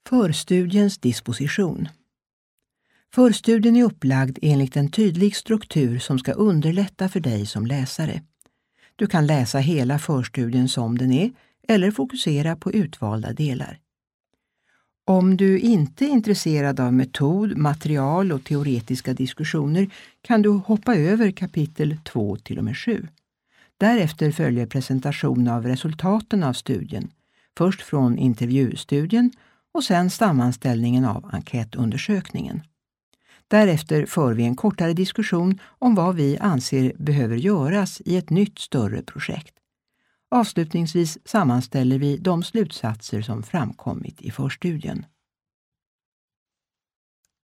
Förstudiens disposition. Förstudien är upplagd enligt en tydlig struktur som ska underlätta för dig som läsare. Du kan läsa hela förstudien som den är eller fokusera på utvalda delar. Om du inte är intresserad av metod, material och teoretiska diskussioner kan du hoppa över kapitel 2-7. Därefter följer presentation av resultaten av studien, först från intervjustudien och sen sammanställningen av enkätundersökningen. Därefter för vi en kortare diskussion om vad vi anser behöver göras i ett nytt större projekt. Avslutningsvis sammanställer vi de slutsatser som framkommit i förstudien.